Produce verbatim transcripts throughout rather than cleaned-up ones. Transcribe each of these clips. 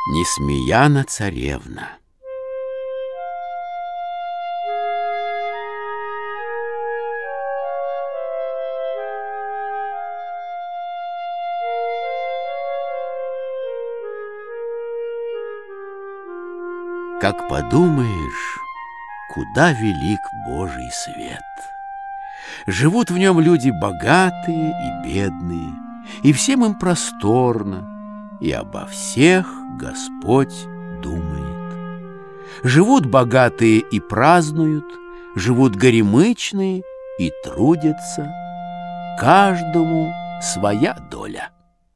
Несмеяна царевна. Как подумаешь, куда велик Божий свет. Живут в нем люди богатые и бедные, и всем им просторно, и обо всех Господь думает. Живут богатые и празднуют, живут горемычные и трудятся. Каждому своя доля.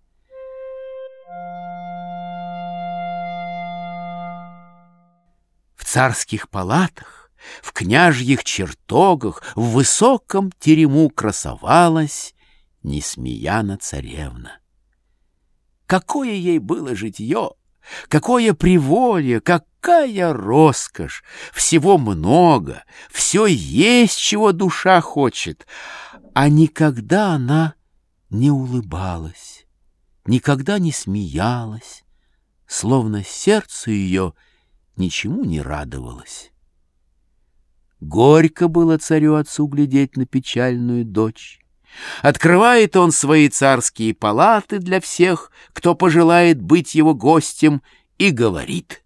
В царских палатах, в княжьих чертогах, в высоком терему красовалась Несмеяна царевна. Какое ей было житье, какое приволье, какая роскошь! Всего много, все есть, чего душа хочет, а никогда она не улыбалась, никогда не смеялась, словно сердце ее ничему не радовалось. Горько было царю-отцу глядеть на печальную дочь. Открывает он свои царские палаты для всех, кто пожелает быть его гостем, и говорит: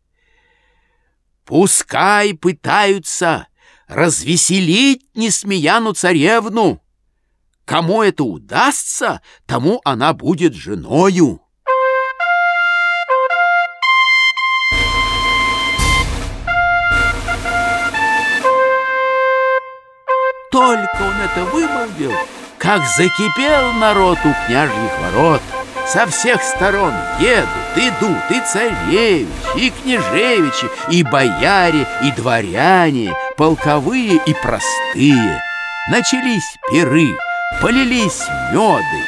«Пускай пытаются развеселить Несмеяну царевну. Кому это удастся, тому она будет женою». Только он это вымолвил, как закипел народ у княжьих ворот. Со всех сторон едут, идут и царевичи, и княжевичи, и бояре, и дворяне, полковые и простые. Начались пиры, полились меды.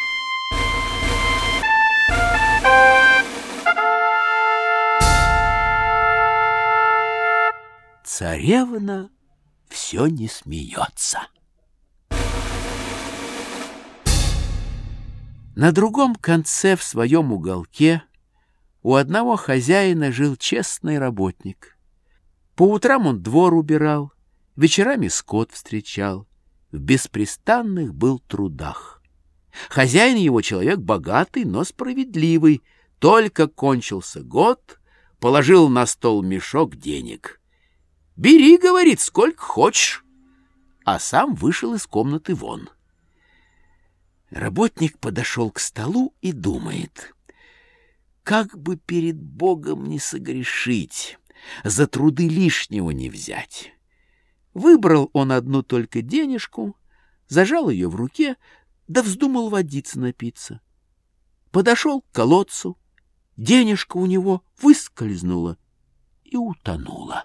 Царевна все не смеется. На другом конце, в своем уголке, у одного хозяина жил честный работник. По утрам он двор убирал, вечерами скот встречал, в беспрестанных был трудах. Хозяин его человек богатый, но справедливый. Только кончился год, положил на стол мешок денег. «Бери, — говорит, — сколько хочешь», а сам вышел из комнаты вон. Работник подошел к столу и думает: как бы перед Богом не согрешить, за труды лишнего не взять. Выбрал он одну только денежку, зажал ее в руке, да вздумал водиться напиться. Подошел к колодцу, денежка у него выскользнула и утонула.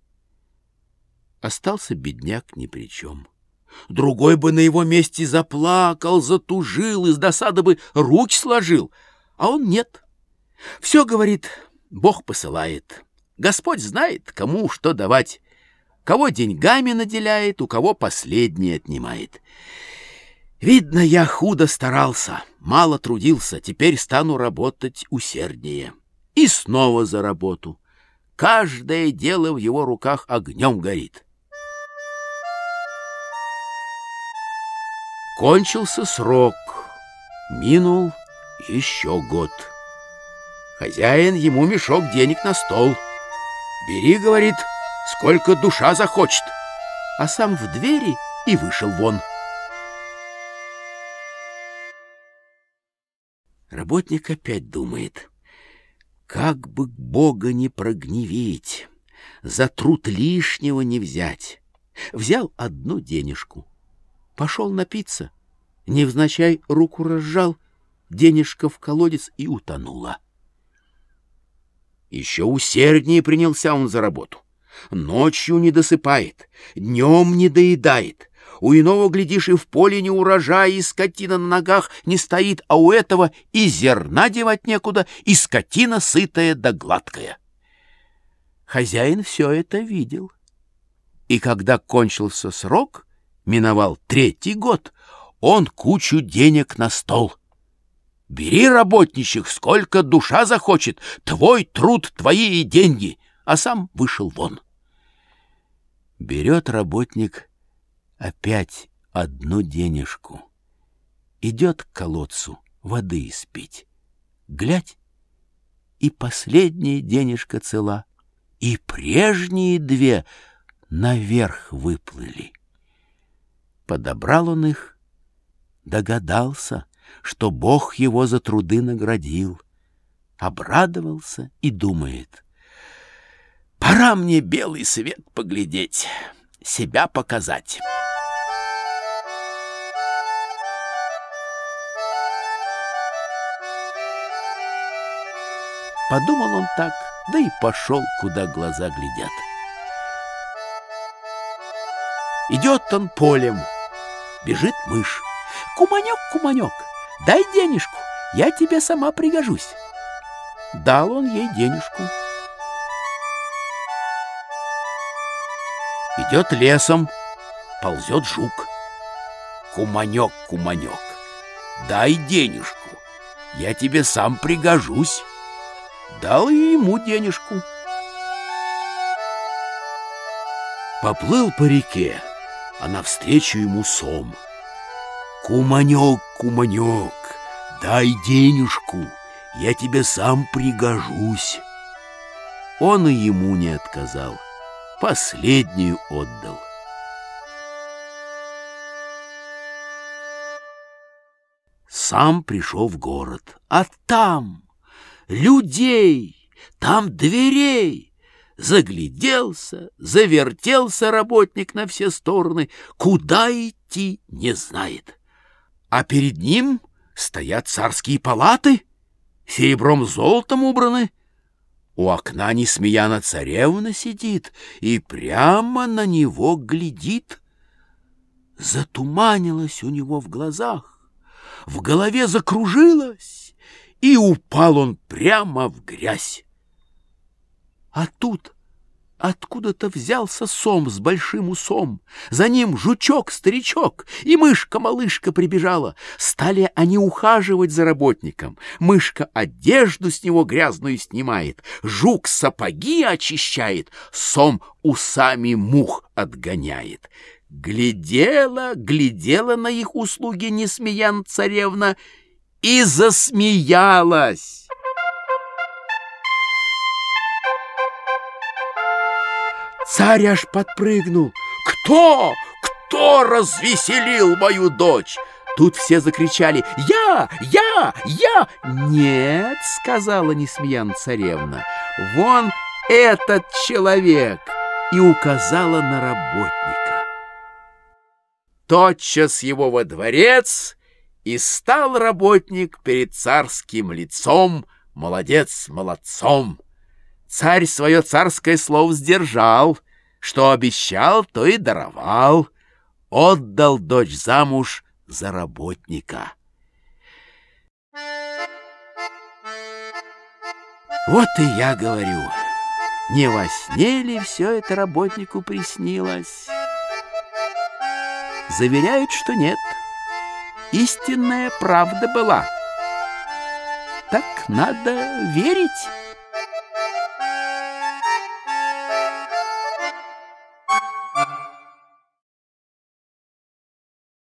Остался бедняк ни при чем. Другой бы на его месте заплакал, затужил, из досады бы руки сложил, а он нет. Все, говорит, Бог посылает. Господь знает, кому что давать. Кого деньгами наделяет, у кого последнее отнимает. Видно, я худо старался, мало трудился, теперь стану работать усерднее. И снова за работу. Каждое дело в его руках огнем горит. Кончился срок, минул еще год. Хозяин ему мешок денег на стол. «Бери, — говорит, — сколько душа захочет», а сам в двери и вышел вон. Работник опять думает: как бы Бога не прогневить, за труд лишнего не взять. Взял одну денежку, пошел напиться, невзначай руку разжал, денежка в колодец и утонула. Еще усерднее принялся он за работу. Ночью не досыпает, днем не доедает. У иного, глядишь, и в поле не урожай, и скотина на ногах не стоит, а у этого и зерна девать некуда, и скотина сытая да гладкая. Хозяин все это видел. И когда кончился срок, миновал третий год, он кучу денег на стол. Бери, работничек, сколько душа захочет, твой труд, твои и деньги, а сам вышел вон. Берет работник опять одну денежку, идет к колодцу воды испить. Глядь, и последняя денежка цела, и прежние две наверх выплыли. Подобрал он их, догадался, что Бог его за труды наградил, обрадовался и думает: пора мне белый свет поглядеть, себя показать. Подумал он так, да и пошел, куда глаза глядят. Идет он полем, бежит мышь. Куманек, куманек, дай денежку, я тебе сама пригожусь. Дал он ей денежку. Идет лесом, ползет жук. Куманек, куманек, дай денежку, я тебе сам пригожусь. Дал и ему денежку. Поплыл по реке, а навстречу ему сом. Куманек, куманек, дай денежку, я тебе сам пригожусь. Он и ему не отказал, последнюю отдал. Сам пришел в город, а там людей, там дверей. Загляделся, завертелся работник на все стороны, куда идти не знает. А перед ним стоят царские палаты, серебром золотом убраны. У окна Несмеяна царевна сидит и прямо на него глядит. Затуманилось у него в глазах, в голове закружилось, и упал он прямо в грязь. А тут откуда-то взялся сом с большим усом, за ним жучок-старичок и мышка-малышка прибежала. Стали они ухаживать за работником. Мышка одежду с него грязную снимает, жук сапоги очищает, сом усами мух отгоняет. Глядела, глядела на их услуги Несмеян царевна и засмеялась. Царь аж подпрыгнул. «Кто? Кто развеселил мою дочь?» Тут все закричали: «Я! Я! Я!» «Нет, — сказала Несмеян царевна, — вон этот человек!» И указала на работника. Тотчас его во дворец, и стал работник перед царским лицом молодец молодцом. Царь свое царское слово сдержал, что обещал, то и даровал. Отдал дочь замуж за работника. Вот и я говорю, не во сне ли все это работнику приснилось? Заверяют, что нет, истинная правда была. Так надо верить.